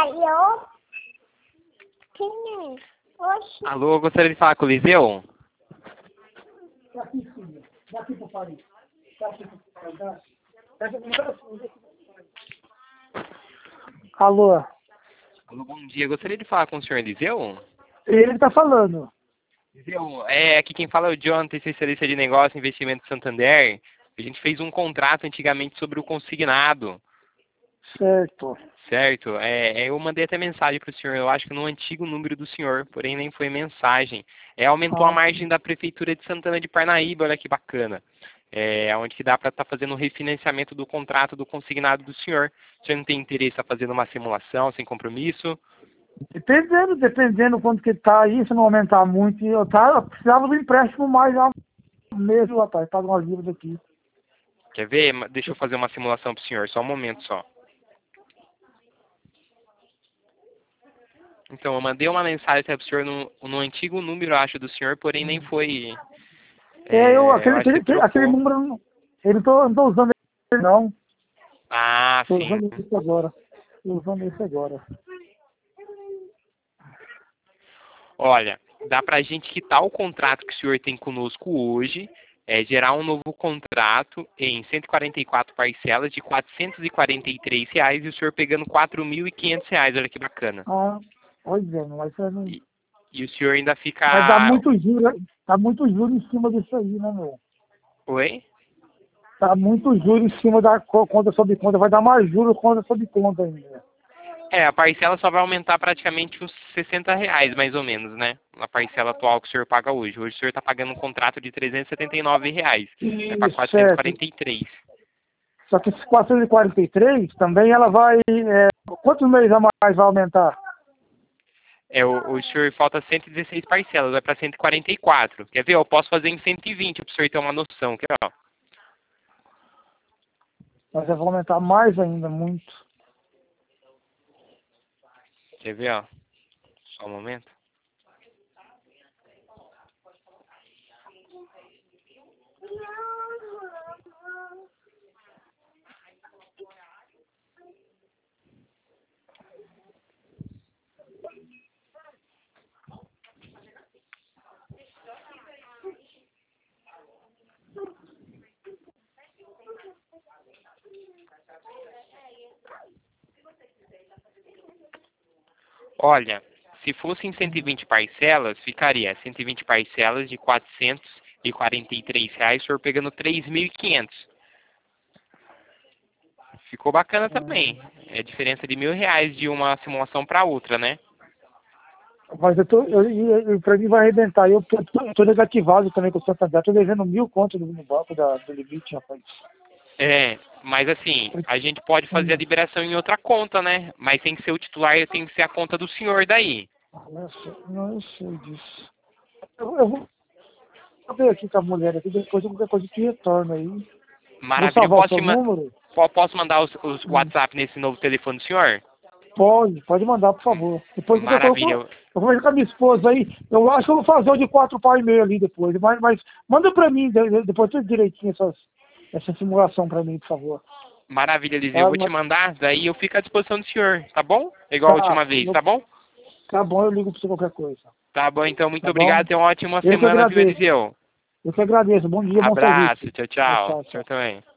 Alô? Quem é? Oxi. Alô, gostaria de falar com o Liseu? Daqui, filha. Daqui pro Paris. Daqui pro Paris. Alô? Alô, bom dia. Gostaria de falar com o senhor Liseu? Ele tá falando. Liseu, aqui quem fala é o Jonathan, especialista de negócio e investimento do Santander. A gente fez um contrato antigamente sobre o consignado, Certo. certo? Eu mandei até mensagem para o senhor, eu acho que no antigo número do senhor, porém nem foi mensagem. Aumentou a margem da Prefeitura de Santana de Parnaíba, olha que bacana. Onde que dá para estar fazendo o refinanciamento do contrato do consignado do senhor. O senhor não tem interesse em fazer uma simulação sem compromisso? Dependendo quanto que tá aí, se não aumentar muito, eu precisava do empréstimo mais mesmo, rapaz, paga umas dívidas aqui. Quer ver? Deixa eu fazer uma simulação para o senhor, só um momento só. Então, eu mandei uma mensagem para o senhor no antigo número, acho, do senhor, porém nem foi... Aquele número, eu não tô usando ele não. Ah, Tô sim. usando esse agora. Tô usando esse agora. Olha, dá para a gente quitar o contrato que o senhor tem conosco hoje, gerar um novo contrato em 144 parcelas de R$ 443 e o senhor pegando R$ 4.500, olha que bacana. Ah, pois é, mas você não... E o senhor ainda fica... Mas dá muito juro em cima disso aí, né, meu? Oi? Tá muito juro em cima da conta sobre conta, vai dar mais juros conta sobre conta ainda. A parcela só vai aumentar praticamente uns R$ 60, mais ou menos, né? A parcela atual que o senhor paga hoje. Hoje o senhor está pagando um contrato de R$ 379. É para 443. Só que esses 443 também ela vai... quantos meses a mais vai aumentar? O senhor falta 116 parcelas, vai para 144. Quer ver? Eu posso fazer em 120 para o senhor ter uma noção. Quer ver, ó? Mas vai aumentar mais ainda, muito. Quer ver, ó? Só um momento. Olha, se fossem 120 parcelas, ficaria 120 parcelas de R$ 443, o senhor pegando 3.500. Ficou bacana também. É diferença de R$ 1.000 de uma simulação para outra, né? Mas pra mim vai arrebentar. Eu tô negativado também com o Santander. Tô devendo 1.000 contos no banco do limite, rapaz. Mas assim, a gente pode fazer a liberação em outra conta, né? Mas tem que ser o titular e tem que ser a conta do senhor daí. Não, eu sei disso. Eu vou ver aqui com a mulher aqui, depois qualquer coisa que retorna aí. Maravilha. Posso mandar os WhatsApp nesse novo telefone do senhor? Pode mandar, por favor. Depois Maravilha. eu vou ver com a minha esposa aí. Eu acho que eu vou fazer o de 4 pau e meio ali depois. Mas manda pra mim, depois tudo direitinho essa simulação pra mim, por favor. Maravilha, Liseu. Eu vou te mandar, daí eu fico à disposição do senhor, tá bom? Igual a última vez, tá bom? Tá bom, eu ligo pra você qualquer coisa. Tá bom, então, muito obrigado. Tenha uma ótima semana, viu, Eliseu? Eu que agradeço. Bom dia, bom serviço. Abraço, tchau. Tchau também.